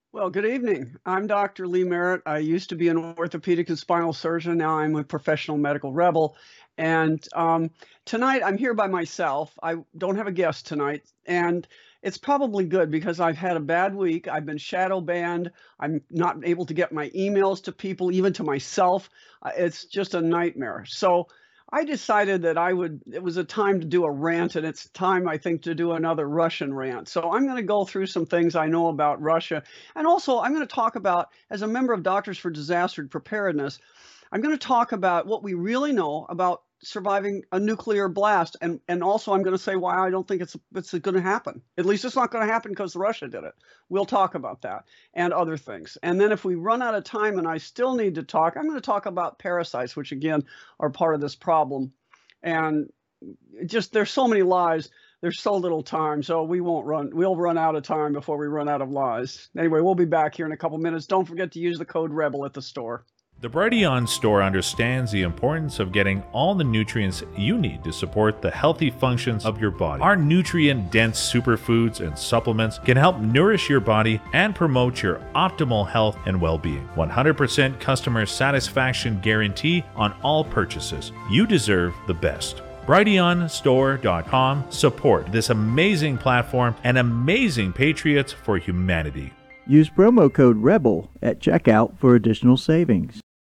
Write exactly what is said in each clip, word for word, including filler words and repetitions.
Well, good evening. I'm Doctor Lee Merritt. I used to be an orthopedic and spinal surgeon. Now I'm a professional medical rebel. And um, tonight I'm here by myself. I don't have a guest tonight. And it's probably good because I've had a bad week. I've been shadow banned. I'm not able to get my emails to people, even to myself. Uh, It's just a nightmare. So I decided that I would, it was a time to do a rant, and it's time, I think, to do another Russian rant. So I'm going to go through some things I know about Russia. And also, I'm going to talk about, as a member of Doctors for Disaster Preparedness, I'm going to talk about what we really know about surviving a nuclear blast, and and also I'm going to say why I don't think it's it's going to happen. At least it's not going to happen because Russia did it. We'll talk about that and other things. And then if we run out of time and I still need to talk, I'm going to talk about parasites, which again are part of this problem. And just there's so many lies. There's so little time, so we won't run. We'll run out of time before we run out of lies. Anyway, we'll be back here in a couple minutes. Don't forget to use the code REBEL at the store. The Brighteon store understands the importance of getting all the nutrients you need to support the healthy functions of your body. Our nutrient-dense superfoods and supplements can help nourish your body and promote your optimal health and well-being. one hundred percent customer satisfaction guarantee on all purchases. You deserve the best. Brighteon Store dot com. Support this amazing platform and amazing patriots for humanity. Use promo code REBEL at checkout for additional savings.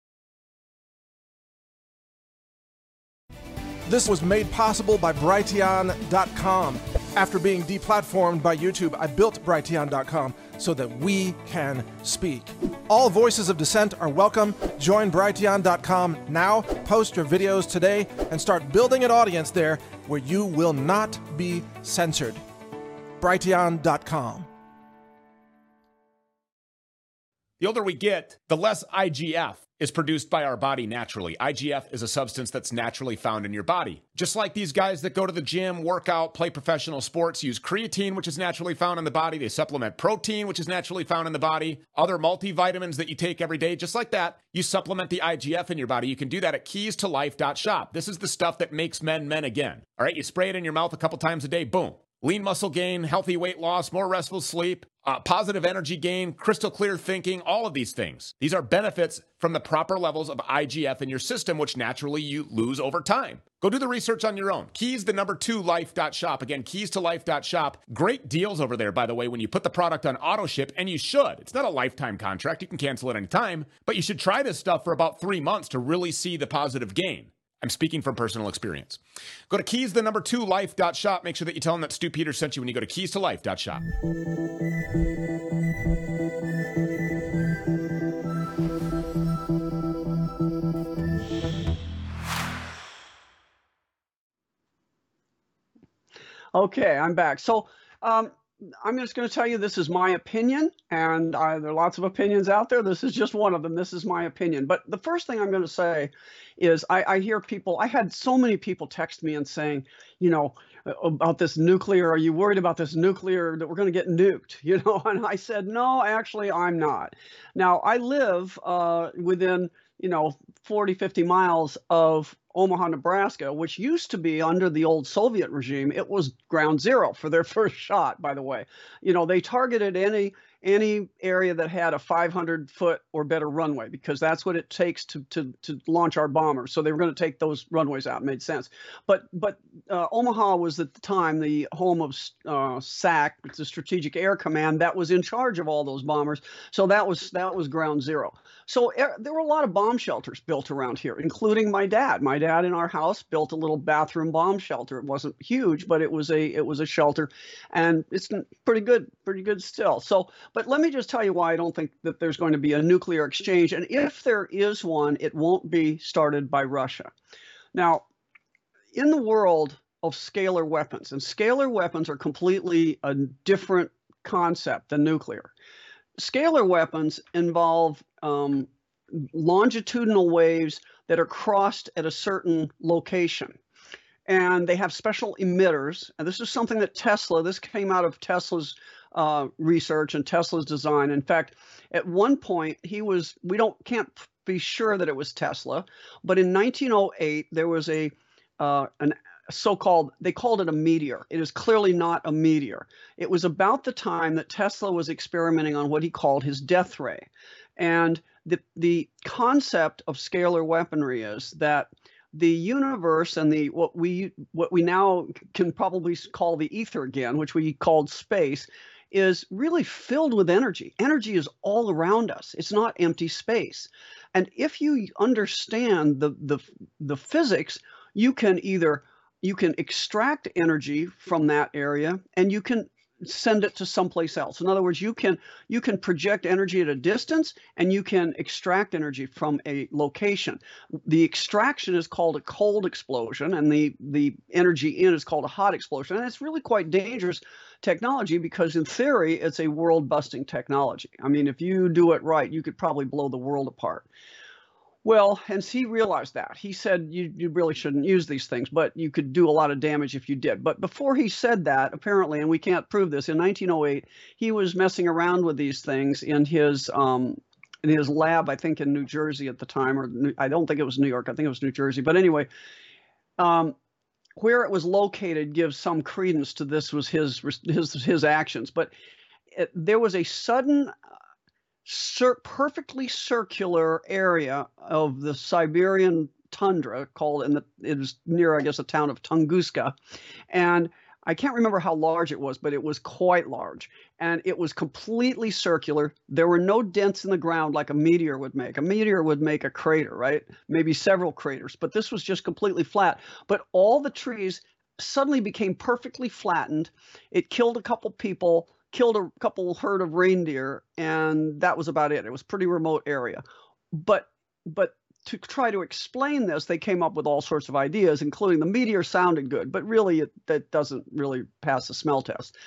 This was made possible by Brighteon dot com. After being deplatformed by YouTube, I built Brighteon dot com so that we can speak. All voices of dissent are welcome. Join Brighteon dot com now, post your videos today, and start building an audience there where you will not be censored. Brighteon dot com. The older we get, the less I G F is produced by our body naturally. I G F is a substance that's naturally found in your body. Just like these guys that go to the gym, work out, play professional sports, use creatine, which is naturally found in the body. They supplement protein, which is naturally found in the body. Other multivitamins that you take every day, just like that. You supplement the I G F in your body. You can do that at keys to life dot shop. This is the stuff that makes men men again. All right, you spray it in your mouth a couple times a day, boom. Lean muscle gain, healthy weight loss, more restful sleep, uh, positive energy gain, crystal clear thinking, all of these things. These are benefits from the proper levels of I G F in your system, which naturally you lose over time. Go do the research on your own. Keys, the number two, life dot shop. Again, keys to life dot shop. Great deals over there, by the way, when you put the product on auto ship, and you should. It's not a lifetime contract. You can cancel it anytime, but you should try this stuff for about three months to really see the positive gain. I'm speaking from personal experience. Go to keys, the number two, life dot shop. Make sure that you tell them that Stu Peters sent you when you go to keys to life dot shop. Okay, I'm back. So um, I'm just going to tell you this is my opinion, and uh, there are lots of opinions out there. This is just one of them. This is my opinion. But the first thing I'm going to say is I, I hear people, I had so many people text me and saying, you know, about this nuclear, are you worried about this nuclear, that we're going to get nuked, you know? And I said, no, actually, I'm not. Now, I live uh, within, you know, forty, fifty miles of Omaha, Nebraska, which used to be under the old Soviet regime. It was ground zero for their first shot, by the way. You know, they targeted any any area that had a five hundred foot or better runway, because that's what it takes to to to launch our bombers. So they were going to take those runways out. It made sense. But but uh, Omaha was at the time the home of uh, S A C, the Strategic Air Command, that was in charge of all those bombers. So that was that was ground zero. So er, there were a lot of bomb shelters built around here, including my dad. My dad in our house built a little bathroom bomb shelter. It wasn't huge, but it was a it was a shelter, and it's pretty good, pretty good still. So, but let me just tell you why I don't think that there's going to be a nuclear exchange, and if there is one, it won't be started by Russia. Now, in the world of scalar weapons, and scalar weapons are completely a different concept than nuclear. Scalar weapons involve um, longitudinal waves that are crossed at a certain location. And they have special emitters. And this is something that Tesla, this came out of Tesla's uh, research and Tesla's design. In fact, at one point, he was, we don't can't be sure that it was Tesla, but in nineteen oh eight, there was a uh, an so-called, they called it a meteor. It is clearly not a meteor. It was about the time that Tesla was experimenting on what he called his death ray. And the, the concept of scalar weaponry is that the universe and the what we what we now can probably call the ether again, which we called space, is really filled with energy. Energy is all around us. It's not empty space. And if you understand the the the physics, you can either you can extract energy from that area and you can send it to someplace else. In other words, you can you can project energy at a distance and you can extract energy from a location. The extraction is called a cold explosion and the the energy in is called a hot explosion. And it's really quite dangerous technology because in theory it's a world-busting technology. I mean, if you do it right, you could probably blow the world apart. Well, and he realized that. He said you, you really shouldn't use these things, but you could do a lot of damage if you did. But before he said that, apparently, and we can't prove this, in nineteen oh eight, he was messing around with these things in his um, in his lab, I think in New Jersey at the time, or New, I don't think it was New York, I think it was New Jersey. But anyway, um, where it was located gives some credence to this was his his his actions. But it, there was a sudden Cir perfectly circular area of the Siberian tundra called, and it is near, I guess, the town of Tunguska. And I can't remember how large it was, but it was quite large. And it was completely circular. There were no dents in the ground like a meteor would make. A meteor would make a crater, right? Maybe several craters, but this was just completely flat. But all the trees suddenly became perfectly flattened. It killed a couple people, killed a couple herd of reindeer, and that was about it. It was a pretty remote area. But but to try to explain this, they came up with all sorts of ideas, including the meteor sounded good, but really it, that doesn't really pass the smell test.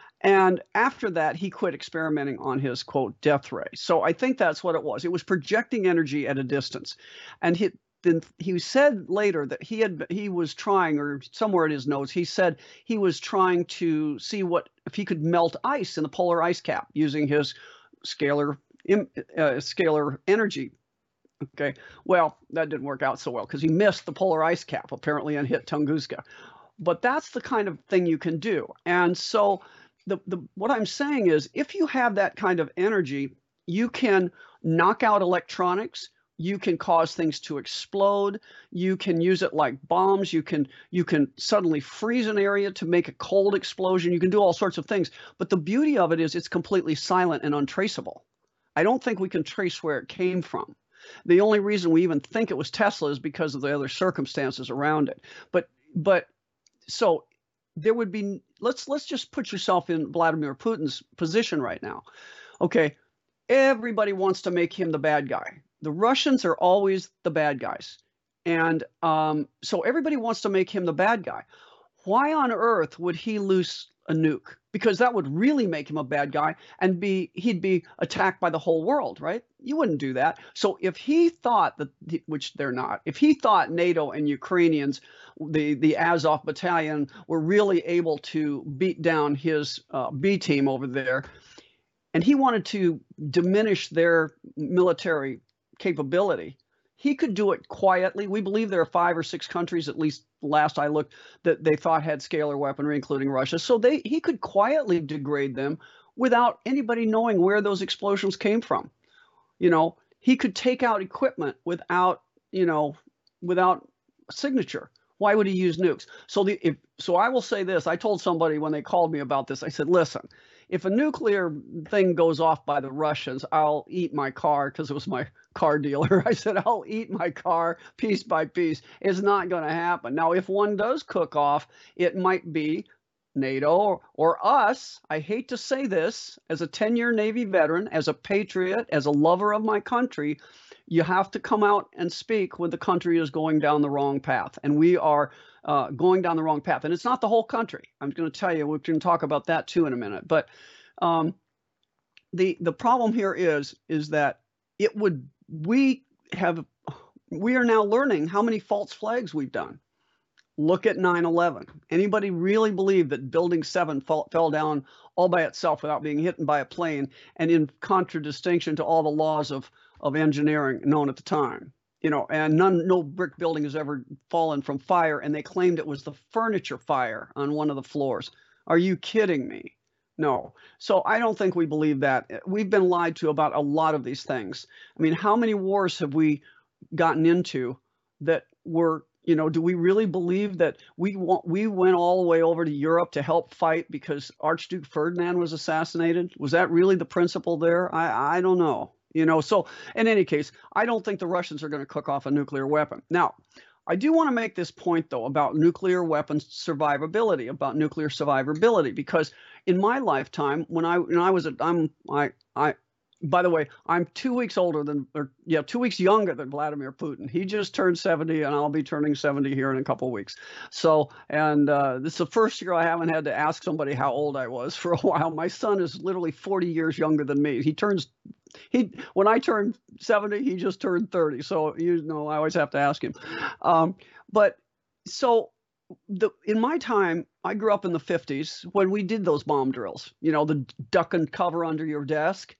And after that, he quit experimenting on his, quote, death ray. So I think that's what it was. It was projecting energy at a distance. And he then he said later that he had he was trying, or somewhere in his notes, he said he was trying to see what if he could melt ice in the polar ice cap using his scalar uh, scalar energy. Okay, well, that didn't work out so well because he missed the polar ice cap apparently and hit Tunguska. But that's the kind of thing you can do. And so the the what I'm saying is, if you have that kind of energy, you can knock out electronics. You can cause things to explode. You can use it like bombs. You can you can suddenly freeze an area to make a cold explosion. You can do all sorts of things. But the beauty of it is it's completely silent and untraceable. I don't think we can trace where it came from. The only reason we even think it was Tesla is because of the other circumstances around it. But but so there would be let's let's just put yourself in Vladimir Putin's position right now. Okay, everybody wants to make him the bad guy. The Russians are always the bad guys. And um, so everybody wants to make him the bad guy. Why on earth would he loose a nuke? Because that would really make him a bad guy and be he'd be attacked by the whole world, right? You wouldn't do that. So if he thought that, which they're not, if he thought NATO and Ukrainians, the, the Azov battalion, were really able to beat down his uh, B team over there, and he wanted to diminish their military capability, he could do it quietly. We believe there are five or six countries, at least last I looked, that they thought had scalar weaponry, including Russia. So they he could quietly degrade them without anybody knowing where those explosions came from. You know, he could take out equipment without, you know, without signature. Why would he use nukes? So the if so I will say this. I told somebody when they called me about this, I said, listen, if a nuclear thing goes off by the Russians, I'll eat my car, because it was my car dealer. I said, I'll eat my car piece by piece. It's not going to happen. Now, if one does cook off, it might be NATO or, or us. I hate to say this, as a ten-year Navy veteran, as a patriot, as a lover of my country, you have to come out and speak when the country is going down the wrong path. And we are uh, going down the wrong path. And it's not the whole country. I'm going to tell you, we can talk about that too in a minute. But um, the the problem here is, is that it would, we have, we are now learning how many false flags we've done. Look at nine eleven. Anybody really believe that Building seven fall, fell down all by itself without being hit by a plane, and in contradistinction to all the laws of, of engineering known at the time? you know, and none, no brick building has ever fallen from fire. And they claimed it was the furniture fire on one of the floors. Are you kidding me? No. So I don't think we believe that. We've been lied to about a lot of these things. I mean, how many wars have we gotten into that were, you know, do we really believe that we want, we went all the way over to Europe to help fight because Archduke Ferdinand was assassinated? Was that really the principle there? I, I don't know. You know, so in any case, I don't think the Russians are going to cook off a nuclear weapon. Now, I do want to make this point, though, about nuclear weapons survivability, about nuclear survivability, because in my lifetime, when I when I was a, I'm I I by the way, I'm two weeks older than, or yeah, two weeks younger than Vladimir Putin. He just turned seventy, and I'll be turning seventy here in a couple of weeks. So, and uh, this is the first year I haven't had to ask somebody how old I was for a while. My son is literally forty years younger than me. He turns He when I turned seventy, he just turned thirty. So, you know, I always have to ask him. Um, but so the in my time, I grew up in the fifties when we did those bomb drills, you know, the duck and cover under your desk.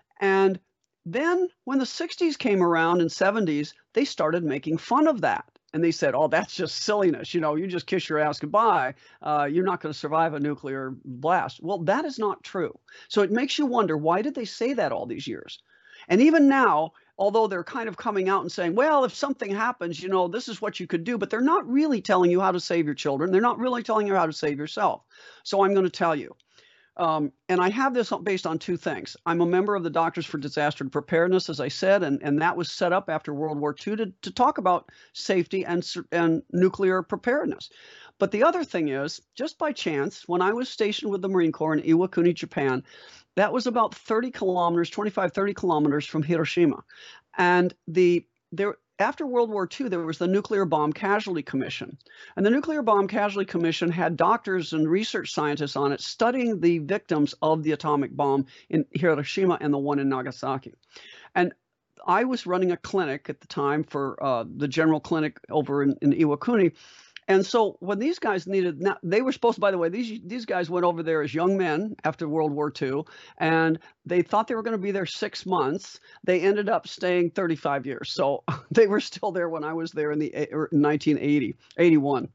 And then when the sixties came around and seventies, they started making fun of that. And they said, oh, that's just silliness. You know, you just kiss your ass goodbye. Uh, you're not going to survive a nuclear blast. Well, that is not true. So it makes you wonder, why did they say that all these years? And even now, although they're kind of coming out and saying, well, if something happens, you know, this is what you could do. But they're not really telling you how to save your children. They're not really telling you how to save yourself. So I'm going to tell you. Um, and I have this based on two things. I'm a member of the Doctors for Disaster Preparedness, as I said, and, and that was set up after World War Two to, to talk about safety and, and nuclear preparedness. But the other thing is, just by chance, when I was stationed with the Marine Corps in Iwakuni, Japan, that was about thirty kilometers, twenty-five, thirty kilometers from Hiroshima. And the there after World War Two, there was the Nuclear Bomb Casualty Commission. And the Nuclear Bomb Casualty Commission had doctors and research scientists on it studying the victims of the atomic bomb in Hiroshima and the one in Nagasaki. And I was running a clinic at the time for uh, the general clinic over in, in Iwakuni. And so when these guys needed, now they were supposed to, by the way, these these guys went over there as young men after World War Two, and they thought they were going to be there six months. They ended up staying thirty-five years. So they were still there when I was there in the nineteen eighty, eighty-one.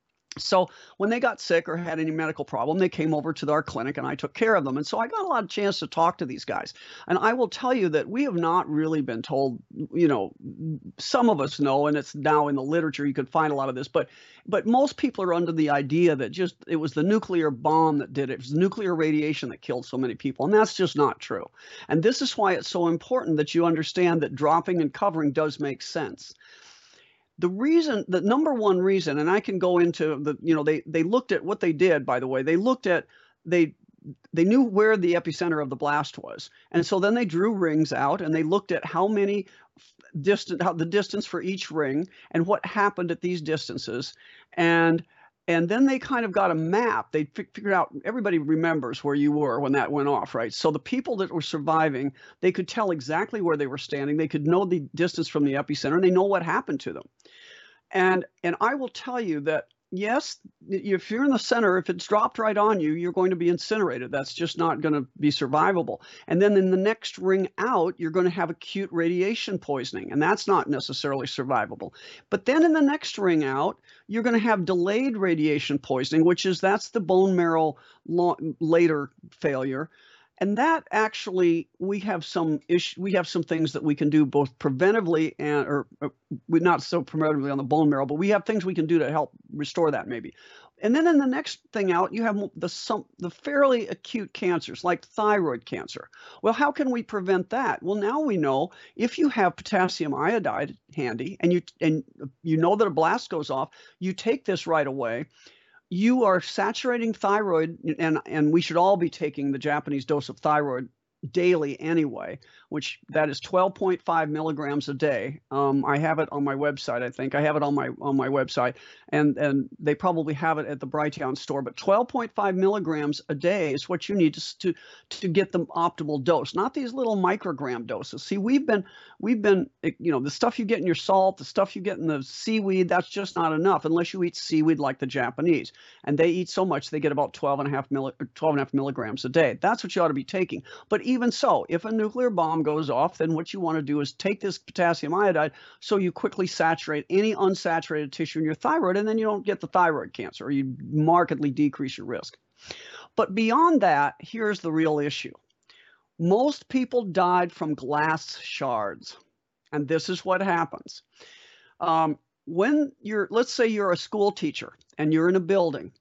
So when they got sick or had any medical problem, they came over to our clinic and I took care of them. And so I got a lot of chance to talk to these guys. And I will tell you that we have not really been told, you know, some of us know, and it's now in the literature, you could find a lot of this, but but most people are under the idea that just it was the nuclear bomb that did it. It was nuclear radiation that killed so many people. And that's just not true. And this is why it's so important that you understand that dropping and covering does make sense. The reason, the number one reason, and I can go into the, you know, they they looked at what they did, by the way. They looked at, they they knew where the epicenter of the blast was. And so then they drew rings out and they looked at how many distant, how the distance for each ring and what happened at these distances. And And then they kind of got a map. They figured out, everybody remembers where you were when that went off, right? So the people that were surviving, they could tell exactly where they were standing. They could know the distance from the epicenter, and they know what happened to them. And and I will tell you that, yes, if you're in the center, if it's dropped right on you, you're going to be incinerated. That's just not going to be survivable. And then in the next ring out, you're going to have acute radiation poisoning, and that's not necessarily survivable. But then in the next ring out, you're going to have delayed radiation poisoning, which is that's the bone marrow long, later failure. And that actually, we have some issue, we have some things that we can do both preventively and, or, or not so preventively on the bone marrow, but we have things we can do to help restore that maybe. And then in the next thing out, you have the some the fairly acute cancers like thyroid cancer. Well, how can we prevent that? Well, now we know if you have potassium iodide handy and you and you know that a blast goes off, you take this right away. You are saturating thyroid, and, and we should all be taking the Japanese dose of thyroid daily anyway, which that is twelve point five milligrams a day. Um, I have it on my website. I think I have it on my on my website, and and they probably have it at the Brighteon store. But twelve point five milligrams a day is what you need to to to get the optimal dose, not these little microgram doses. See, we've been we've been you know the stuff you get in your salt, the stuff you get in the seaweed, that's just not enough unless you eat seaweed like the Japanese, and they eat so much they get about twelve and a half milli, twelve and a half milligrams a day. That's what you ought to be taking. But even so, if a nuclear bomb goes off, then what you want to do is take this potassium iodide so you quickly saturate any unsaturated tissue in your thyroid, and then you don't get the thyroid cancer, or you markedly decrease your risk. But beyond that, here's the real issue. Most people died from glass shards, and this is what happens. Um, when you're, let's say you're a school teacher and you're in a building,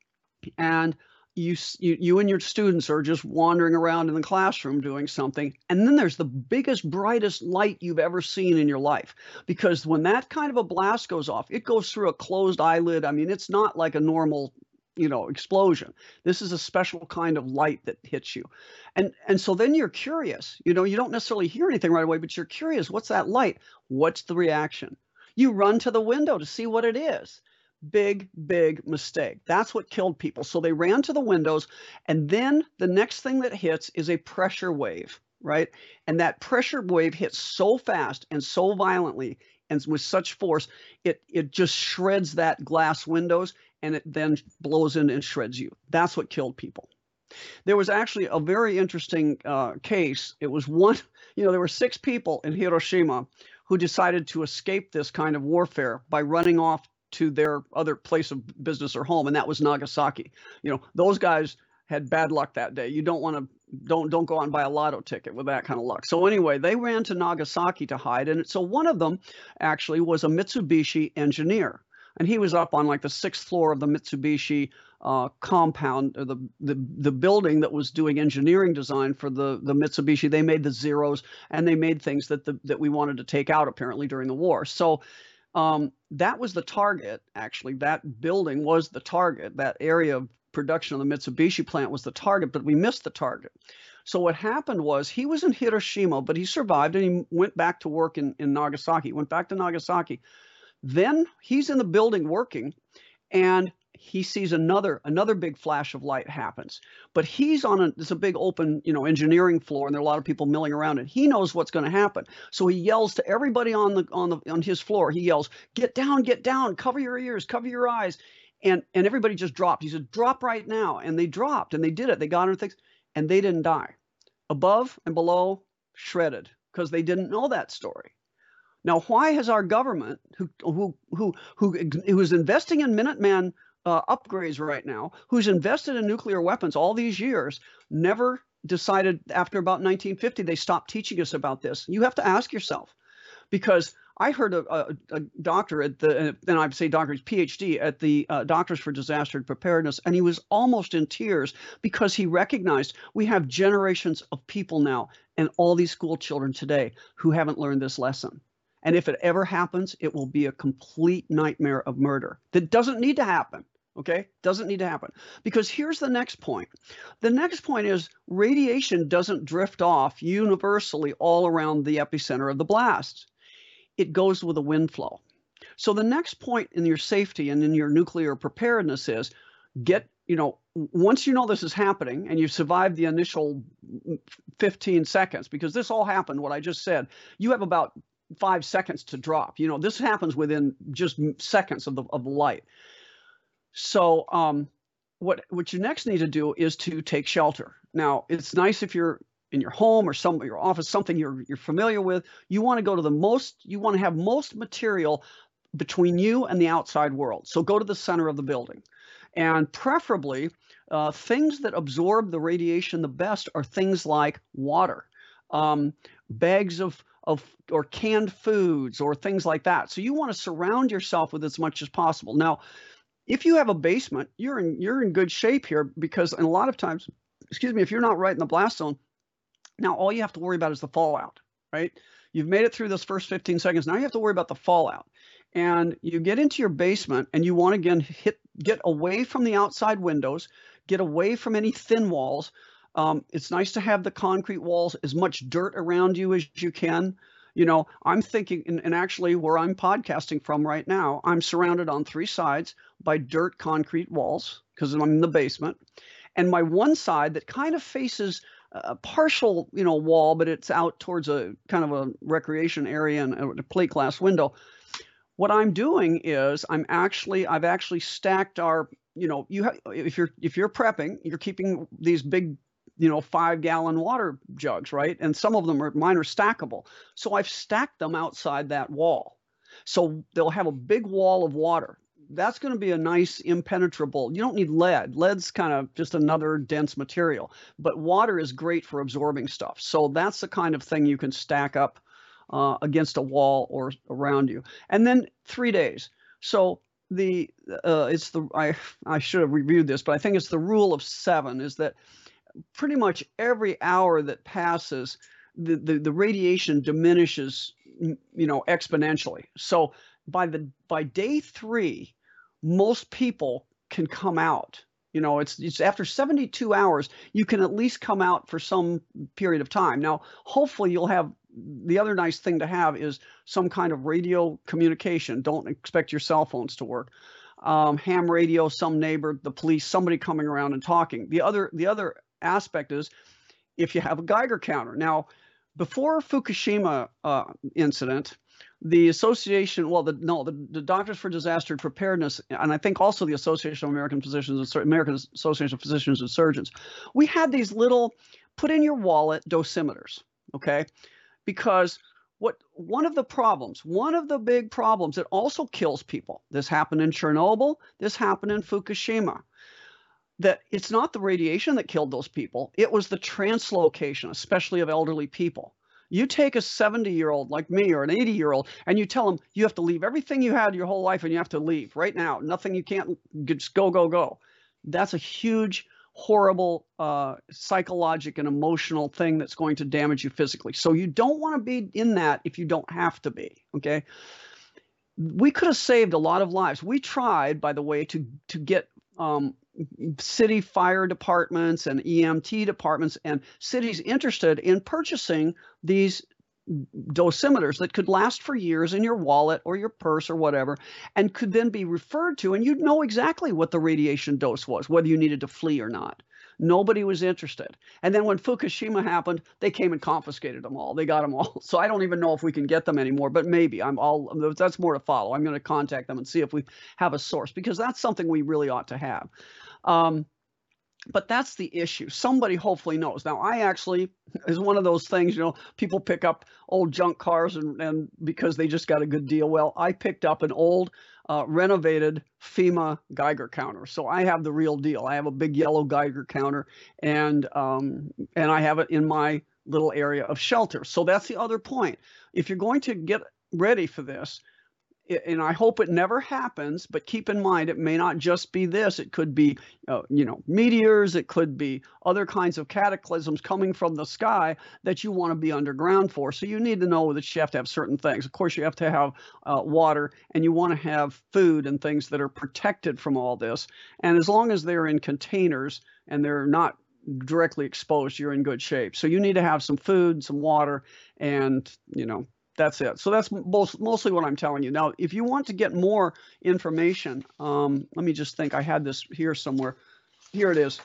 and you, you you and your students are just wandering around in the classroom doing something, and then there's the biggest, brightest light you've ever seen in your life. Because when that kind of a blast goes off, it goes through a closed eyelid. I mean, it's not like a normal, you know, explosion. This is a special kind of light that hits you. And and so then you're curious. You know, you don't necessarily hear anything right away, but you're curious. What's that light? What's the reaction? You run to the window to see what it is. Big, big mistake. That's what killed people. So they ran to the windows, and then the next thing that hits is a pressure wave, right? And that pressure wave hits so fast and so violently and with such force, it it just shreds that glass windows, and it then blows in and shreds you. That's what killed people. There was actually a very interesting uh, case. It was one, you know, there were six people in Hiroshima who decided to escape this kind of warfare by running off to their other place of business or home, and that was Nagasaki. You know, those guys had bad luck that day. You don't want to, don't don't go out and buy a lotto ticket with that kind of luck. So anyway, they ran to Nagasaki to hide, and so one of them actually was a Mitsubishi engineer, and he was up on like the sixth floor of the Mitsubishi uh, compound, or the, the the building that was doing engineering design for the the Mitsubishi. They made the Zeros, and they made things that the that we wanted to take out apparently during the war. So. Um, that was the target, actually. That building was the target. That area of production of the Mitsubishi plant was the target, but we missed the target. So what happened was he was in Hiroshima, but he survived, and he went back to work in, in Nagasaki. He went back to Nagasaki. Then he's in the building working, and he sees another another big flash of light happens. But he's on a, it's a big open, you know, engineering floor, and there are a lot of people milling around, and he knows what's going to happen. So he yells to everybody on the on the on his floor. He yells, "Get down, get down, cover your ears, cover your eyes." And and everybody just dropped. He said, "Drop right now." And they dropped, and they did it. They got under things, and they didn't die. Above and below, shredded, because they didn't know that story. Now, why has our government, who who who who who is investing in Minuteman Uh, upgrades right now, who's invested in nuclear weapons all these years, never decided after about nineteen fifty they stopped teaching us about this? You have to ask yourself, because I heard a, a, a doctor at the, and I'd say doctor, his PhD at the uh, Doctors for Disaster Preparedness, and he was almost in tears because he recognized we have generations of people now and all these school children today who haven't learned this lesson. And if it ever happens, it will be a complete nightmare of murder. That doesn't need to happen, okay? Doesn't need to happen. Because here's the next point. The next point is radiation doesn't drift off universally all around the epicenter of the blast. It goes with a wind flow. So the next point in your safety and in your nuclear preparedness is get, you know, once you know this is happening and you've survived the initial fifteen seconds, because this all happened, what I just said, you have about five seconds to drop. You know, this happens within just seconds of the of the light. So um, what what you next need to do is to take shelter. Now, it's nice if you're in your home or some your office, something you're you're familiar with. You want to go to the most. You want to have most material between you and the outside world. So go to the center of the building, and preferably uh, things that absorb the radiation the best are things like water, um, bags of of or canned foods or things like that. So you want to surround yourself with as much as possible. Now, if you have a basement, you're in you're in good shape here, because in a lot of times, excuse me, if you're not right in the blast zone, now all you have to worry about is the fallout, right? You've made it through those first fifteen seconds. Now you have to worry about the fallout. And you get into your basement and you want to again hit get away from the outside windows, get away from any thin walls. Um, it's nice to have the concrete walls, as much dirt around you as you can. You know, I'm thinking, and, and actually where I'm podcasting from right now, I'm surrounded on three sides by dirt concrete walls because I'm in the basement. And my one side that kind of faces a partial, you know, wall, but it's out towards a kind of a recreation area and a plate glass window. What I'm doing is I'm actually, I've actually stacked our, you know, you have, if you're, if you're prepping, you're keeping these big you know, five gallon water jugs, right? And some of them are, mine are stackable. So I've stacked them outside that wall. So they'll have a big wall of water. That's going to be a nice impenetrable. You don't need lead. Lead's kind of just another dense material, but water is great for absorbing stuff. So that's the kind of thing you can stack up uh, against a wall or around you. And then three days. So the uh, it's the I I should have reviewed this, but I think it's the rule of seven, is that pretty much every hour that passes, the the, the radiation diminishes, you know, exponentially. So by the by day three, most people can come out. You know, it's it's after seventy-two hours, you can at least come out for some period of time. Now, hopefully you'll have, the other nice thing to have is some kind of radio communication. Don't expect your cell phones to work. Um, ham radio, some neighbor, the police, somebody coming around and talking. The other the other aspect is if you have a Geiger counter. Now, before Fukushima uh, incident, the association, well, the no, the, the Doctors for Disaster Preparedness, and I think also the Association of American Physicians, American Association of Physicians and Surgeons, we had these little put in your wallet dosimeters, okay? Because what one of the problems, one of the big problems that also kills people, this happened in Chernobyl, this happened in Fukushima, that it's not the radiation that killed those people, it was the translocation, especially of elderly people. You take a seventy-year-old like me or an eighty-year-old and you tell them you have to leave everything you had your whole life and you have to leave right now. Nothing, you can't, just go, go, go. That's a huge, horrible uh, psychological and emotional thing that's going to damage you physically. So you don't want to be in that if you don't have to be, okay? We could have saved a lot of lives. We tried, by the way, to, to get um, city fire departments and E M T departments and cities interested in purchasing these dosimeters that could last for years in your wallet or your purse or whatever, and could then be referred to, and you'd know exactly what the radiation dose was, whether you needed to flee or not. Nobody was interested. And then when Fukushima happened, they came and confiscated them all. They got them all. So I don't even know if we can get them anymore, but maybe. I'm all, that's more to follow. I'm going to contact them and see if we have a source, because that's something we really ought to have. Um, but that's the issue. Somebody hopefully knows. Now, I actually, is one of those things, you know, people pick up old junk cars and, and because they just got a good deal. Well, I picked up an old uh, renovated FEMA Geiger counter. So I have the real deal. I have a big yellow Geiger counter, and um, and I have it in my little area of shelter. So that's the other point. If you're going to get ready for this, and I hope it never happens, but keep in mind, it may not just be this. It could be, uh, you know, meteors. It could be other kinds of cataclysms coming from the sky that you want to be underground for. So you need to know that you have to have certain things. Of course, you have to have uh, water, and you want to have food and things that are protected from all this. And as long as they're in containers and they're not directly exposed, you're in good shape. So you need to have some food, some water, and, you know, that's it. So that's most, mostly what I'm telling you. Now, if you want to get more information, um, let me just think. I had this here somewhere. Here it is.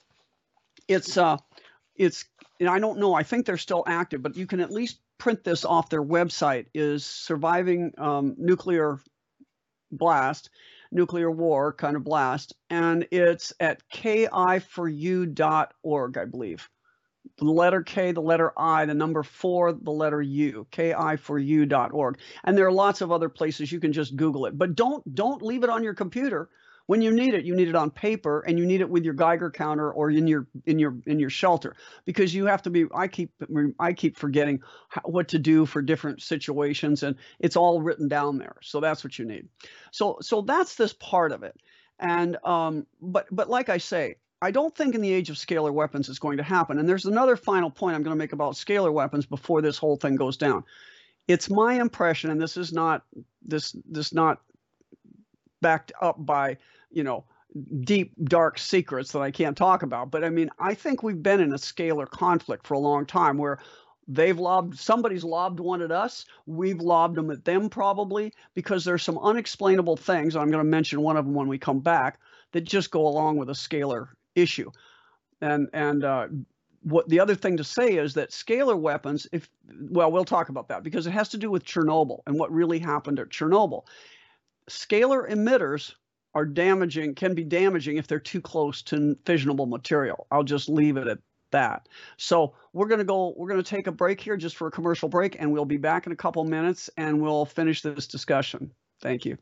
It's, uh, it's, and I don't know. I think they're still active, but you can at least print this off their website. Is Surviving um, Nuclear Blast, Nuclear War kind of blast, and it's at K I for you dot org, I believe. The letter K, the letter I, the number four, the letter U, K I for you dot org. And there are lots of other places you can just Google it. But don't don't leave it on your computer. When you need it, you need it on paper, and you need it with your Geiger counter or in your in your in your shelter, because you have to be. I keep I keep forgetting how, what to do for different situations, and it's all written down there. So that's what you need. So so that's this part of it. And um, but but like I say, I don't think in the age of scalar weapons it's going to happen. And there's another final point I'm going to make about scalar weapons before this whole thing goes down. It's my impression, and this is not this this not backed up by, you know, deep, dark secrets that I can't talk about. But I mean, I think we've been in a scalar conflict for a long time where they've lobbed, somebody's lobbed one at us. We've lobbed them at them probably, because there's some unexplainable things. I'm going to mention one of them when we come back that just go along with a scalar issue. And, and, uh, what the other thing to say is that scalar weapons, if, well, we'll talk about that because it has to do with Chernobyl and what really happened at Chernobyl. Scalar emitters are damaging, can be damaging if they're too close to fissionable material. I'll just leave it at that. So we're going to go, we're going to take a break here just for a commercial break, and we'll be back in a couple minutes and we'll finish this discussion. Thank you.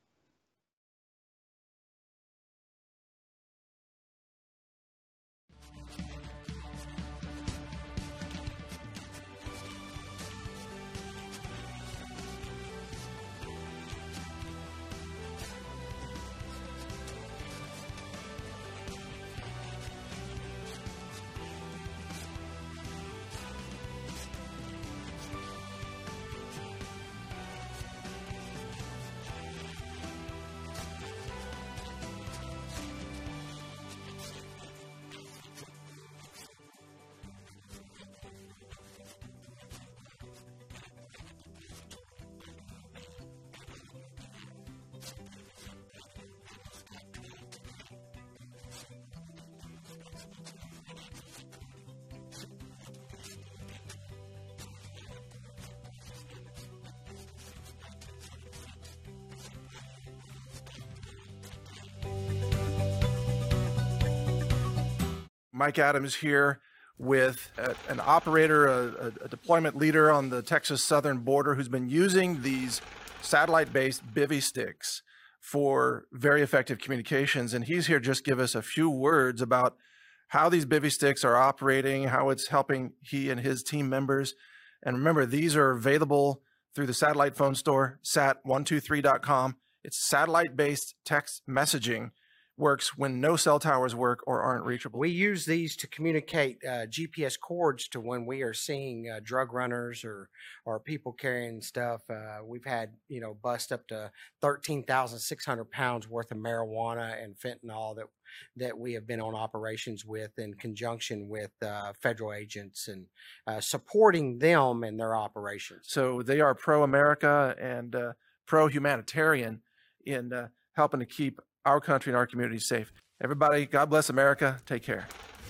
Mike Adams here with a, an operator, a, a deployment leader on the Texas southern border who's been using these satellite-based bivy sticks for very effective communications. And he's here just give us a few words about how these bivy sticks are operating, how it's helping he and his team members. And remember, these are available through the satellite phone store, sat one two three dot com. It's satellite-based text messaging. Works when no cell towers work or aren't reachable. We use these to communicate uh, G P S cords to when we are seeing uh, drug runners or or people carrying stuff. Uh, we've had, you know, bust up to thirteen thousand six hundred pounds worth of marijuana and fentanyl that that we have been on operations with in conjunction with uh, federal agents and uh, supporting them in their operations. So they are pro-America and uh, pro-humanitarian in uh, helping to keep our country and our communities safe. Everybody, God bless America. Take care.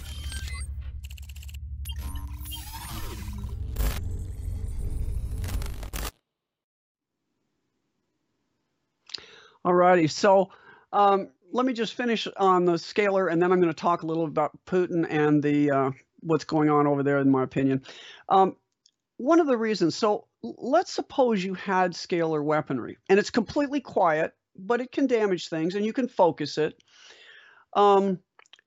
All righty. So um, let me just finish on the scalar, and then I'm going to talk a little about Putin and the uh, what's going on over there, in my opinion. Um, one of the reasons, so let's suppose you had scalar weaponry, and it's completely quiet, but it can damage things and you can focus it. Um,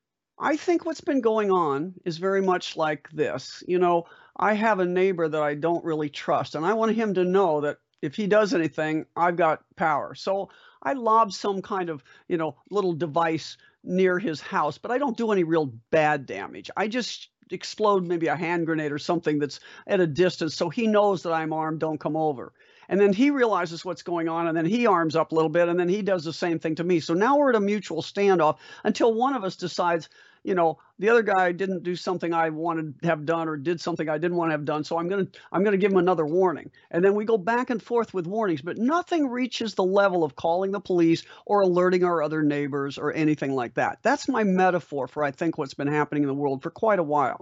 I think what's been going on is very much like this. You know, I have a neighbor that I don't really trust, and I want him to know that if he does anything, I've got power. So I lob some kind of, you know, little device near his house, but I don't do any real bad damage. I just explode maybe a hand grenade or something that's at a distance so he knows that I'm armed, don't come over. And then he realizes what's going on, and then he arms up a little bit, and then he does the same thing to me. So now we're at a mutual standoff until one of us decides, you know, the other guy didn't do something I wanted to have done or did something I didn't want to have done. So I'm going to I'm going to give him another warning. And then we go back and forth with warnings, but nothing reaches the level of calling the police or alerting our other neighbors or anything like that. That's my metaphor for, I think, what's been happening in the world for quite a while.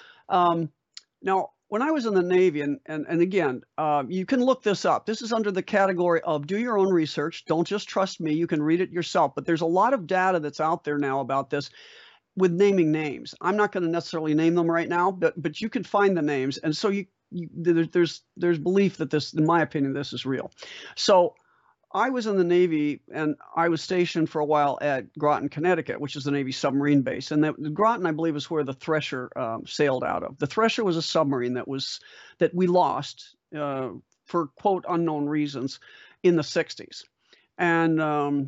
Um, now, when I was in the Navy, and, and, and again, uh, you can look this up. This is under the category of do your own research. Don't just trust me. You can read it yourself. But there's a lot of data that's out there now about this with naming names. I'm not going to necessarily name them right now, but but you can find the names. And so you, you there's there's belief that this, in my opinion, this is real. So I was in the Navy, and I was stationed for a while at Groton, Connecticut, which is the Navy submarine base. And the, the Groton, I believe, is where the Thresher um, sailed out of. The Thresher was a submarine that was that we lost uh, for, quote, unknown reasons in the sixties. And um,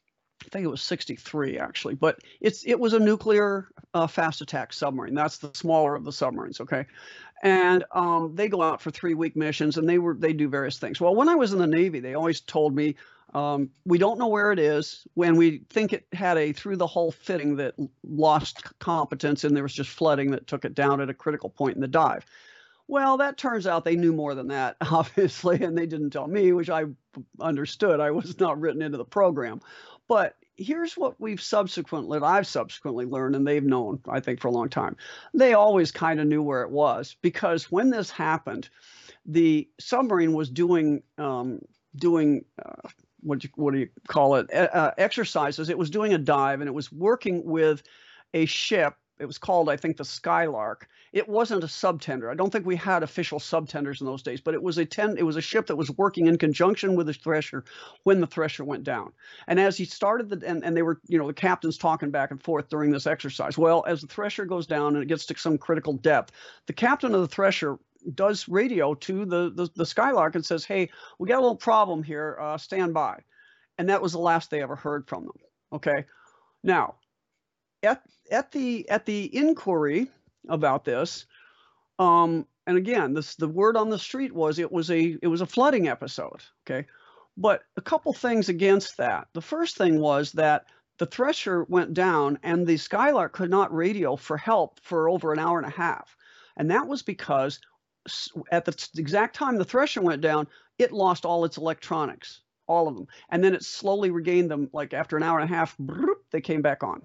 I think it was sixty-three, actually. But it's it was a nuclear uh, fast attack submarine. That's the smaller of the submarines, okay? And um, they go out for three-week missions, and they were they do various things. Well, when I was in the Navy, they always told me, um, we don't know where it is. When we think it had a through-the-hull fitting that lost competence, and there was just flooding that took it down at a critical point in the dive. Well, that turns out they knew more than that, obviously, and they didn't tell me, which I understood. I was not written into the program. But here's what we've subsequently, I've subsequently learned, and they've known, I think, for a long time. They always kind of knew where it was, because when this happened, the submarine was doing um, doing uh, what do you, what do you call it? Uh, exercises. It was doing a dive, and it was working with a ship it was called, I think, the Skylark. It wasn't a subtender. I don't think we had official subtenders in those days, but it was a ten, it was a ship that was working in conjunction with the Thresher when the Thresher went down. And as he started the, and, and they were, you know, the captain's talking back and forth during this exercise. Well, as the Thresher goes down and it gets to some critical depth, the captain of the Thresher does radio to the, the, the Skylark and says, hey, we got a little problem here, uh, stand by. And that was the last they ever heard from them. Okay. Now, at, at the, at the inquiry about this, um, and again, this, the word on the street was, it was a, it was a flooding episode. Okay. But a couple things against that. The first thing was that the Thresher went down and the Skylark could not radio for help for over an hour and a half. And that was because at the exact time the Thresher went down, it lost all its electronics, all of them. And then it slowly regained them, like after an hour and a half, they came back on.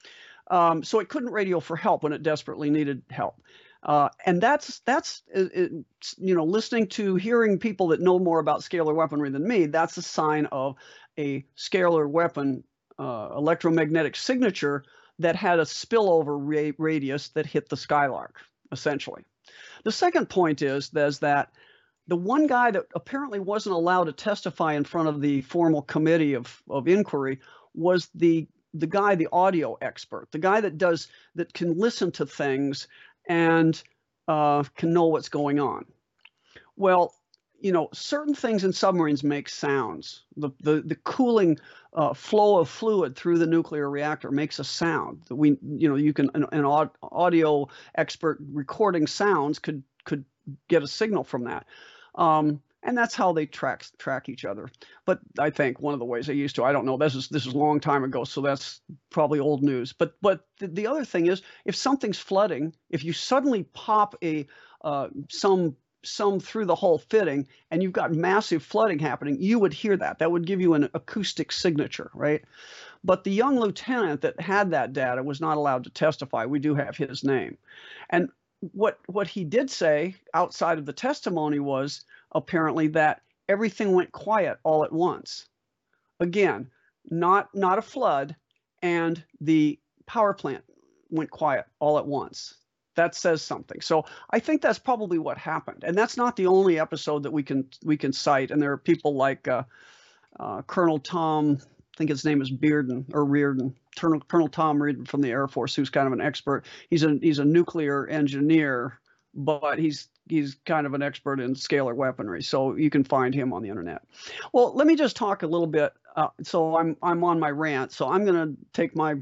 Um, so it couldn't radio for help when it desperately needed help. Uh, and that's, that's it, you know, listening to, hearing people that know more about scalar weaponry than me, that's a sign of a scalar weapon uh, electromagnetic signature that had a spillover ra radius that hit the Skylark, essentially. The second point is, is that the one guy that apparently wasn't allowed to testify in front of the formal committee of, of inquiry was the, the guy, the audio expert, the guy that does, that can listen to things and uh, can know what's going on. Well, you know, certain things in submarines make sounds. The, the, the cooling uh, flow of fluid through the nuclear reactor makes a sound. We, you know, you can, an, an audio expert recording sounds could, could get a signal from that. Um, and that's how they track, track each other. But I think one of the ways they used to, I don't know, this is, this is a long time ago, so that's probably old news. But, but the, the other thing is, if something's flooding, if you suddenly pop a, uh, some, some through the whole fitting and you've got massive flooding happening, you would hear that. That would give you an acoustic signature, right? But the young lieutenant that had that data was not allowed to testify. We do have his name. And what, what he did say outside of the testimony was apparently that everything went quiet all at once. Again, not, not a flood, and the power plant went quiet all at once. That says something. So I think that's probably what happened, and that's not the only episode that we can we can cite. And there are people like uh, uh, Colonel Tom, I think his name is Bearden or Reardon, Colonel, Colonel Tom Reardon from the Air Force, who's kind of an expert. He's a he's a nuclear engineer, but he's he's kind of an expert in scalar weaponry. So you can find him on the internet. Well, let me just talk a little bit. Uh, so I'm I'm on my rant. So I'm going to take my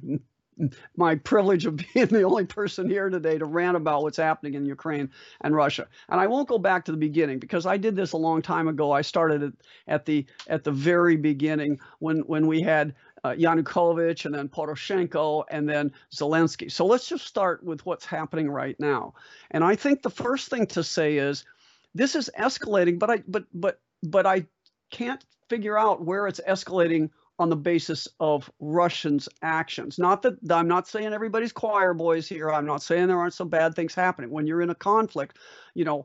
my privilege of being the only person here today to rant about what's happening in Ukraine and Russia. And I won't go back to the beginning because I did this a long time ago. I started it at the at the very beginning when when we had uh, Yanukovych and then Poroshenko and then Zelensky. So let's just start with what's happening right now. And I think the first thing to say is this is escalating, but I but but but I can't figure out where it's escalating on the basis of Russians' actions. Not that I'm not saying everybody's choir boys here. I'm not saying there aren't some bad things happening. When you're in a conflict, you know,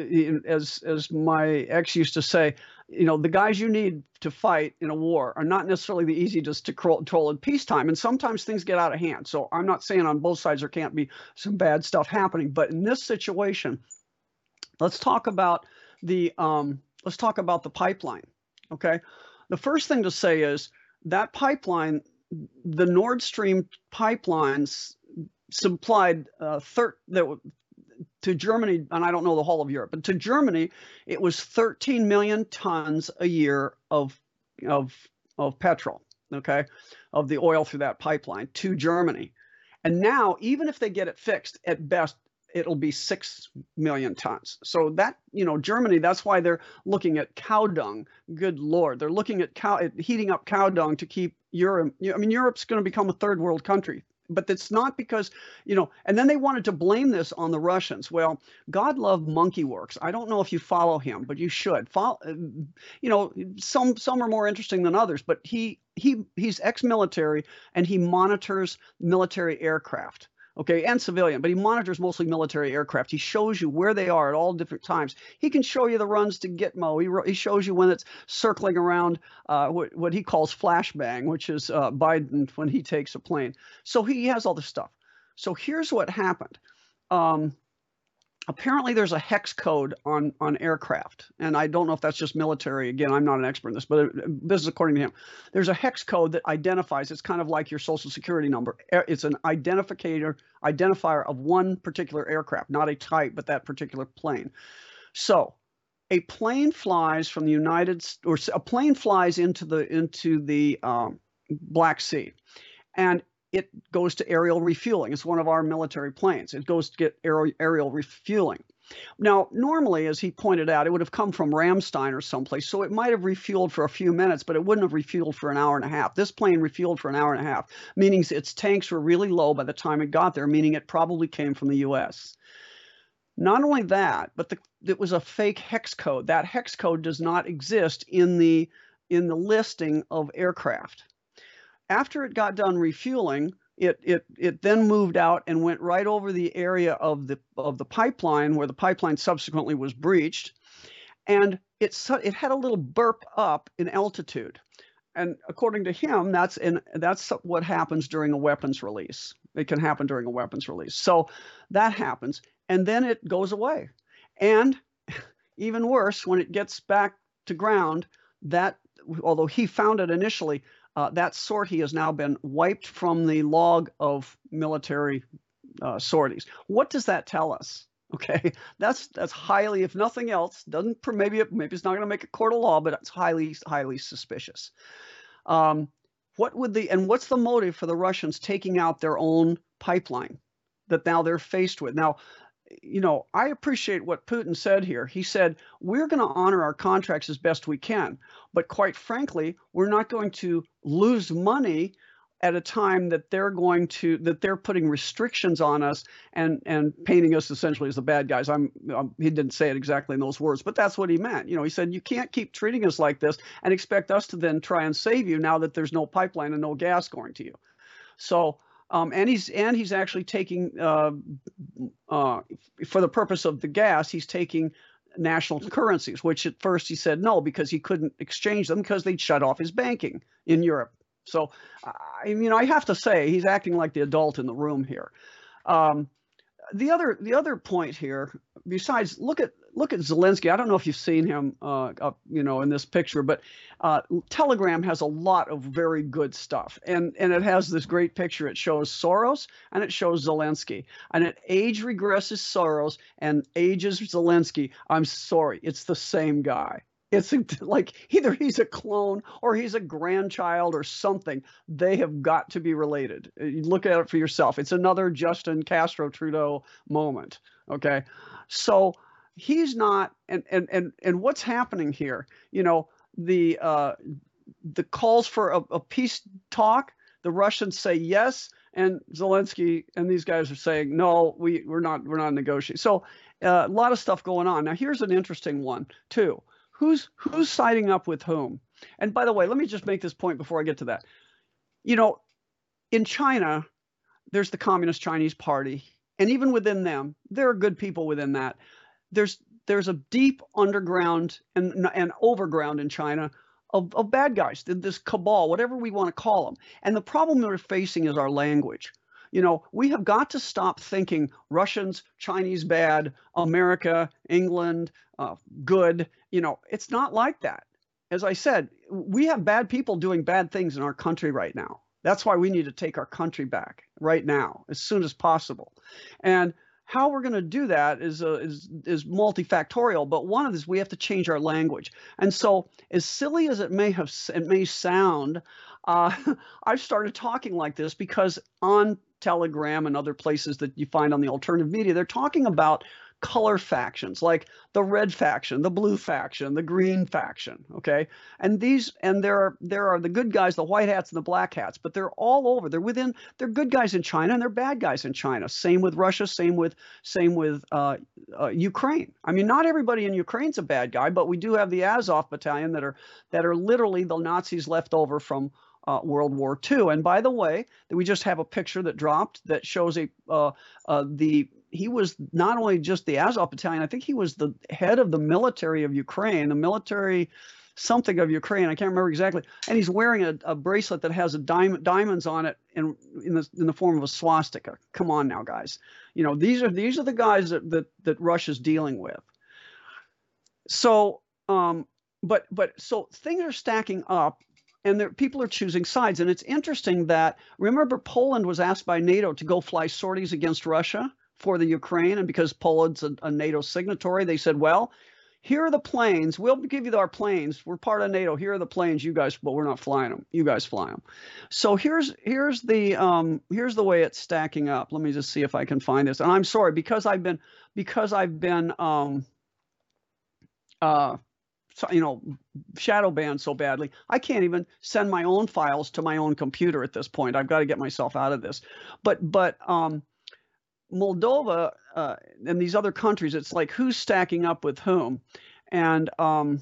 as as my ex used to say, you know, the guys you need to fight in a war are not necessarily the easiest to control in peacetime. And sometimes things get out of hand. So I'm not saying on both sides there can't be some bad stuff happening. But in this situation, let's talk about the um, let's talk about the pipeline. Okay. The first thing to say is that pipeline, the Nord Stream pipelines supplied uh, thir that to Germany, and I don't know the whole of Europe, but to Germany, it was thirteen million tons a year of of of petrol, okay, of the oil through that pipeline to Germany. And now, even if they get it fixed, at best, it'll be six million tons. So that, you know, Germany, that's why they're looking at cow dung. Good Lord. They're looking at cow, at heating up cow dung to keep Europe. I mean, Europe's going to become a third world country, but it's not because, you know, and then they wanted to blame this on the Russians. Well, God love Monkey Works. I don't know if you follow him, but you should follow, you know, some, some are more interesting than others, but he, he, he's ex-military and he monitors military aircraft. Okay, and civilian, but he monitors mostly military aircraft. He shows you where they are at all different times. He can show you the runs to Gitmo. He, he shows you when it's circling around uh, what, what he calls flashbang, which is uh, Biden when he takes a plane. So he has all this stuff. So here's what happened. Um, apparently there's a hex code on, on aircraft. And I don't know if that's just military. Again, I'm not an expert in this, but this is according to him. There's a hex code that identifies, it's kind of like your social security number. It's an identifier, identifier of one particular aircraft, not a type, but that particular plane. So a plane flies from the United, or a plane flies into the, into the um, Black Sea, and it goes to aerial refueling. It's one of our military planes. It goes to get aerial, aerial refueling. Now, normally, as he pointed out, it would have come from Ramstein or someplace, so it might have refueled for a few minutes, but it wouldn't have refueled for an hour and a half. This plane refueled for an hour and a half, meaning its tanks were really low by the time it got there, meaning it probably came from the U S. Not only that, but the, it was a fake hex code. That hex code does not exist in the, in the listing of aircraft. After it got done refueling, it, it, it then moved out and went right over the area of the, of the pipeline where the pipeline subsequently was breached. And it, it had a little burp up in altitude. And according to him, that's, in, that's what happens during a weapons release. It can happen during a weapons release. So that happens. And then it goes away. And even worse, when it gets back to ground, that, although he found it initially, uh, that sortie has now been wiped from the log of military uh, sorties. What does that tell us? Okay, that's that's highly, if nothing else, doesn't maybe it, maybe it's not going to make a court of law, but it's highly highly suspicious. Um, what would the and what's the motive for the Russians taking out their own pipeline that now they're faced with? Now, you know, I appreciate what Putin said here. He said, we're going to honor our contracts as best we can. But quite frankly, we're not going to lose money at a time that they're going to, that they're putting restrictions on us and, and painting us essentially as the bad guys. I'm, I'm, he didn't say it exactly in those words, but that's what he meant. You know, he said, you can't keep treating us like this and expect us to then try and save you now that there's no pipeline and no gas going to you. So, Um, and he's and he's actually taking, uh, uh, for the purpose of the gas, he's taking national currencies, which at first he said no, because he couldn't exchange them because they'd shut off his banking in Europe. So, I mean, I have to say he's acting like the adult in the room here. Um, the other the other point here, besides, look at look at Zelensky. I don't know if you've seen him, uh, up, you know, in this picture, but uh, Telegram has a lot of very good stuff, and and it has this great picture. It shows Soros and it shows Zelensky, and it age regresses Soros and ages Zelensky. I'm sorry, it's the same guy. It's like either he's a clone or he's a grandchild or something. They have got to be related. You look at it for yourself. It's another Justin Castro Trudeau moment. Okay, so he's not. And and and and what's happening here? You know, the uh, the calls for a, a peace talk. The Russians say yes, and Zelensky and these guys are saying no. We we're not we're not negotiating. So uh, a lot of stuff going on. Now here's an interesting one too. Who's who's siding up with whom? And by the way, let me just make this point before I get to that. You know, in China, there's the Communist Chinese Party, and even within them, there are good people within that. There's there's a deep underground and and overground in China of, of bad guys, this cabal, whatever we want to call them. And the problem we're facing is our language. You know, we have got to stop thinking Russians, Chinese bad, America, England, uh, good. You know, it's not like that. As I said, we have bad people doing bad things in our country right now. That's why we need to take our country back right now, as soon as possible. And how we're going to do that is, uh, is, is multifactorial, but one of these, we have to change our language. And so as silly as it may have, it may sound, uh, I've started talking like this because on Telegram and other places that you find on the alternative media, they're talking about color factions, like the red faction, the blue faction, the green faction. Okay, and these and there are there are the good guys, the white hats and the black hats, but they're all over. They're within. They're good guys in China and they're bad guys in China. Same with Russia. Same with same with uh, uh, Ukraine. I mean, not everybody in Ukraine's a bad guy, but we do have the Azov battalion that are that are literally the Nazis left over from Uh, World War Two. And by the way, we just have a picture that dropped that shows a uh, uh, the he was not only just the Azov battalion. I think he was the head of the military of Ukraine, the military something of Ukraine. I can't remember exactly. And he's wearing a, a bracelet that has a diamond diamonds on it in in the in the form of a swastika. Come on now, guys. You know, these are these are the guys that that, that Russia's dealing with. So, um, but but so things are stacking up, and there, people are choosing sides. And it's interesting that, remember, Poland was asked by NATO to go fly sorties against Russia for the Ukraine, and because Poland's a, a NATO signatory, they said, well, here are the planes. We'll give you our planes. We're part of NATO. Here are the planes. You guys, well, we're not flying them. You guys fly them. So here's here's the um, here's the way it's stacking up. Let me just see if I can find this. And I'm sorry, because I've been because I've been um, uh, so, you know, shadow banned so badly, I can't even send my own files to my own computer at this point. I've got to get myself out of this. But but um, Moldova uh, and these other countries, it's like who's stacking up with whom. And um,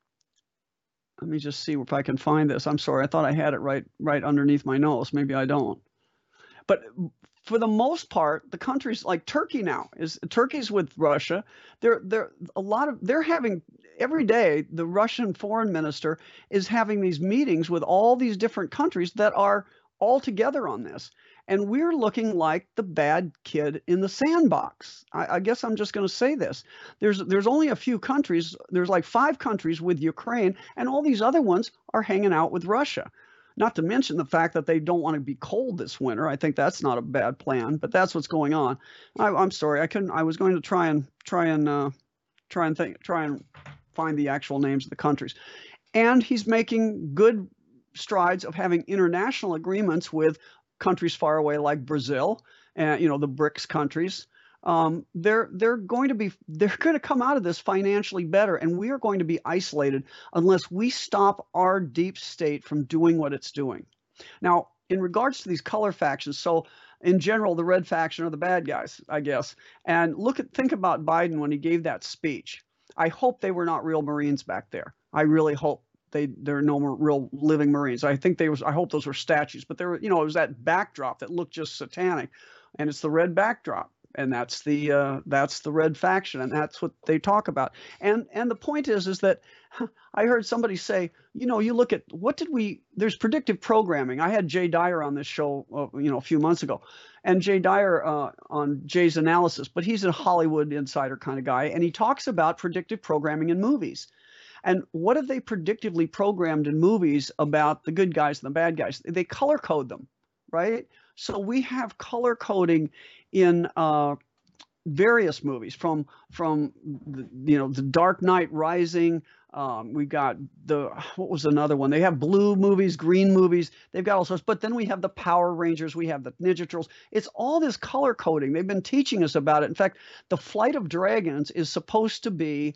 let me just see if I can find this. I'm sorry, I thought I had it right right underneath my nose. Maybe I don't. But for the most part, the countries like Turkey now is Turkey's with Russia. They're they're a lot of they're having every day. The Russian foreign minister is having these meetings with all these different countries that are all together on this. And we're looking like the bad kid in the sandbox. I, I guess I'm just going to say this. There's there's only a few countries. There's like five countries with Ukraine, and all these other ones are hanging out with Russia. Not to mention the fact that they don't want to be cold this winter. I think that's not a bad plan, but that's what's going on. I, I'm sorry, I couldn't. I was going to try and try and uh, try and think, try and find the actual names of the countries. And he's making good strides of having international agreements with countries far away like Brazil and, you know, the BRICS countries. Um, they're they're going to be they're going to come out of this financially better, and we are going to be isolated unless we stop our deep state from doing what it's doing. Now, in regards to these color factions, so in general, the red faction are the bad guys, I guess. And look at think about Biden when he gave that speech. I hope they were not real Marines back there. I really hope they there are no more real living Marines. I think they was I hope those were statues, but there were, you know, it was that backdrop that looked just satanic, and it's the red backdrop. And that's the uh, that's the red faction, and that's what they talk about. And and the point is is that I heard somebody say, you know, you look at what did we? There's predictive programming. I had Jay Dyer on this show, uh, you know, a few months ago, and Jay Dyer uh, on Jay's Analysis, but he's a Hollywood insider kind of guy, and he talks about predictive programming in movies. And what have they predictively programmed in movies about the good guys and the bad guys? They color code them, right? So we have color coding in uh, various movies, from from the, you know the Dark Knight Rising. Um, we got the what was another one? They have blue movies, green movies. They've got all sorts. But then we have the Power Rangers. We have the Ninja Turtles. It's all this color coding. They've been teaching us about it. In fact, the Flight of Dragons is supposed to be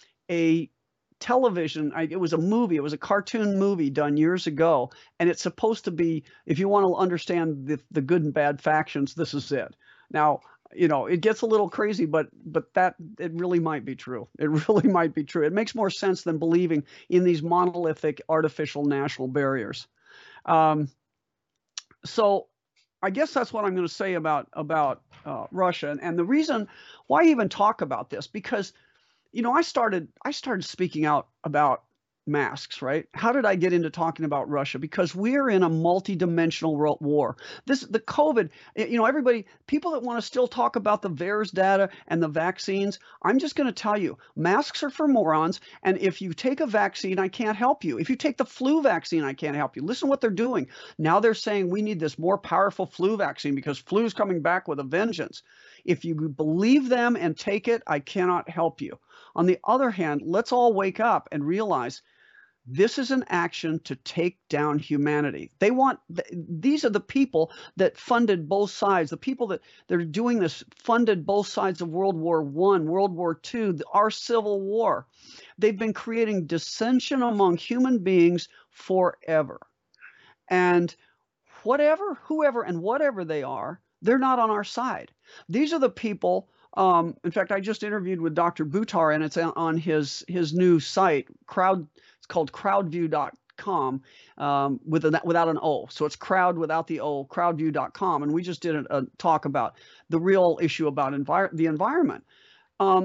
a television. I, it was a movie. It was a cartoon movie done years ago, and it's supposed to be. If you want to understand the the good and bad factions, this is it. Now, you know, it gets a little crazy, but but that it really might be true. It really might be true. It makes more sense than believing in these monolithic artificial national barriers. Um, so I guess that's what I'm going to say about about uh, Russia. And, and the reason why I even talk about this, because, you know, I started I started speaking out about masks, right? How did I get into talking about Russia? Because we're in a multi-dimensional world war. This, the COVID, you know, everybody, people that want to still talk about the VAERS data and the vaccines, I'm just going to tell you, masks are for morons. And if you take a vaccine, I can't help you. If you take the flu vaccine, I can't help you. Listen to what they're doing. Now they're saying we need this more powerful flu vaccine because flu is coming back with a vengeance. If you believe them and take it, I cannot help you. On the other hand, let's all wake up and realize this is an action to take down humanity. They want, these are the people that funded both sides. The people that, that are doing this funded both sides of World War One, World War Two, our Civil War. They've been creating dissension among human beings forever. And whatever, whoever, and whatever they are, they're not on our side. These are the people. Um, in fact, I just interviewed with Doctor Buttar, and it's on his his new site, Crowd. It's called crowdview dot com um, with a, without an O. So it's crowd without the O, crowdview dot com. And we just did a, a talk about the real issue about envir the environment. Um,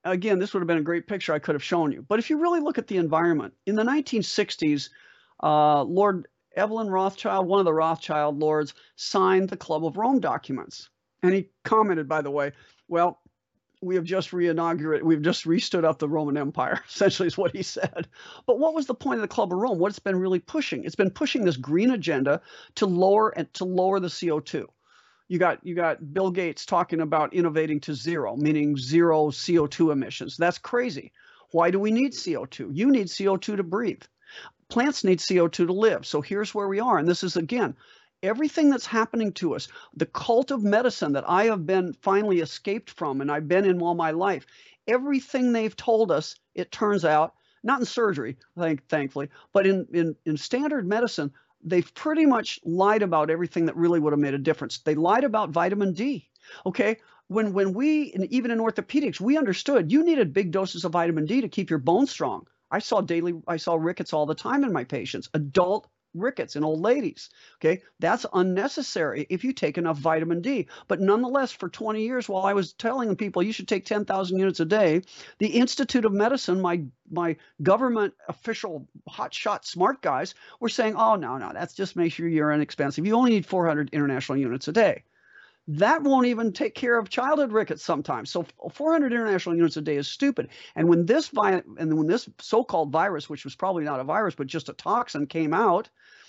again, this would have been a great picture I could have shown you. But if you really look at the environment, in the nineteen sixties, uh, Lord Evelyn Rothschild, one of the Rothschild lords, signed the Club of Rome documents. And he commented, by the way, well, we have just reinaugurated, we've just restood up the Roman Empire, essentially is what he said. But what was the point of the Club of Rome? What it's been really pushing? It's been pushing this green agenda to lower and to lower the C O two. You got you got Bill Gates talking about innovating to zero, meaning zero C O two emissions. That's crazy. Why do we need C O two? You need C O two to breathe. Plants need C O two to live. So here's where we are. And this is, again, everything that's happening to us, the cult of medicine that I have been finally escaped from and I've been in all my life, everything they've told us, it turns out, not in surgery, thank, thankfully, but in, in, in standard medicine, they've pretty much lied about everything that really would have made a difference. They lied about vitamin D, okay? When, when we, and even in orthopedics, we understood you needed big doses of vitamin D to keep your bones strong. I saw daily, I saw rickets all the time in my patients, adult rickets in old ladies, okay? That's unnecessary if you take enough vitamin D. But nonetheless, for twenty years, while I was telling people you should take ten thousand units a day, the Institute of Medicine, my my government official hotshot smart guys, were saying, oh, no, no, that's just makes your urine expensive. You only need four hundred international units a day. That won't even take care of childhood rickets sometimes. So four hundred international units a day is stupid. And when this vi and when this so-called virus, which was probably not a virus, but just a toxin, came out,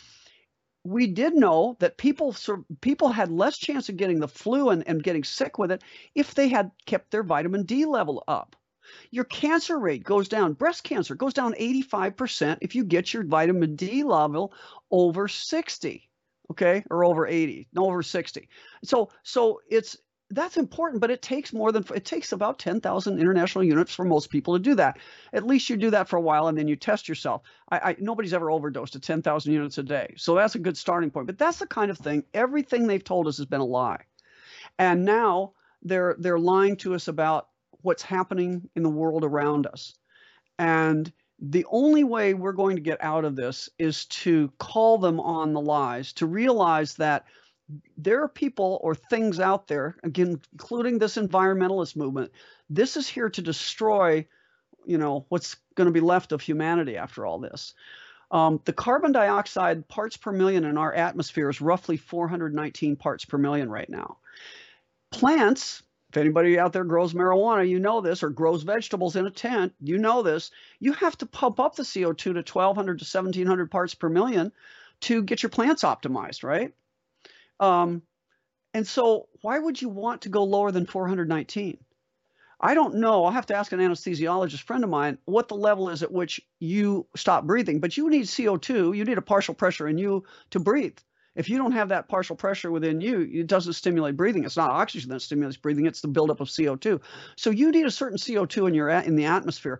we did know that people people had less chance of getting the flu and, and getting sick with it if they had kept their vitamin D level up. Your cancer rate goes down. Breast cancer goes down eighty-five percent if you get your vitamin D level over sixty. Okay, or over eighty, no, over sixty. So, so it's that's important, but it takes more than it takes about ten thousand international units for most people to do that. At least you do that for a while, and then you test yourself. I, I nobody's ever overdosed at ten thousand units a day, so that's a good starting point. But that's the kind of thing. Everything they've told us has been a lie, and now they're they're lying to us about what's happening in the world around us, and the only way we're going to get out of this is to call them on the lies, to realize that there are people or things out there, again, including this environmentalist movement. This is here to destroy, you know, what's going to be left of humanity after all this. Um, the carbon dioxide parts per million in our atmosphere is roughly four hundred nineteen parts per million right now. Plants, if anybody out there grows marijuana, you know this, or grows vegetables in a tent, you know this. You have to pump up the C O two to twelve hundred to seventeen hundred parts per million to get your plants optimized, right? Um, and so why would you want to go lower than four hundred nineteen? I don't know. I'll have to ask an anesthesiologist friend of mine what the level is at which you stop breathing. But you need C O two. You need a partial pressure in you to breathe. If you don't have that partial pressure within you, it doesn't stimulate breathing. It's not oxygen that stimulates breathing. It's the buildup of C O two. So you need a certain C O two in your in the atmosphere.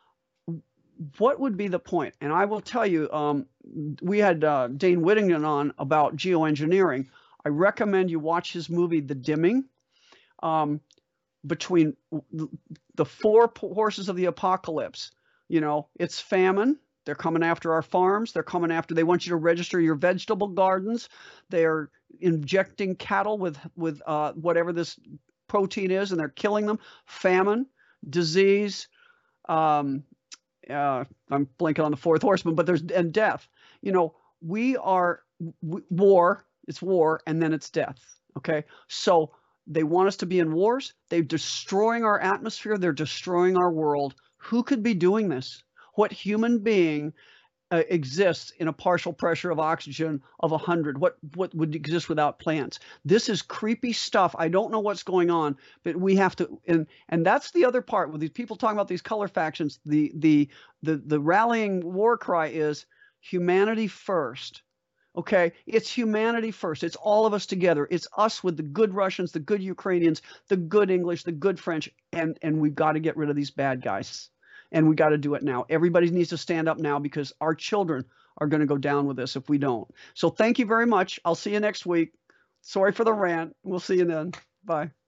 What would be the point? And I will tell you, um, we had uh, Dane Whittington on about geoengineering. I recommend you watch his movie, The Dimming. Um, between the four horses of the apocalypse, you know, it's famine. They're coming after our farms. They're coming after, they want you to register your vegetable gardens. They're injecting cattle with, with uh, whatever this protein is, and they're killing them. Famine, disease, um, uh, I'm blanking on the fourth horseman, but there's, and death. You know, we are, w war, it's war, and then it's death, okay? So they want us to be in wars. They're destroying our atmosphere. They're destroying our world. Who could be doing this? What human being uh, exists in a partial pressure of oxygen of one hundred? What, what would exist without plants? This is creepy stuff. I don't know what's going on, but we have to, and, and that's the other part with these people talking about these color factions. The, the, the, the rallying war cry is humanity first. Okay, it's humanity first. It's all of us together. It's us with the good Russians, the good Ukrainians, the good English, the good French, and, and we've got to get rid of these bad guys. And we got to do it now. Everybody needs to stand up now because our children are going to go down with this if we don't. So thank you very much. I'll see you next week. Sorry for the rant. We'll see you then. Bye.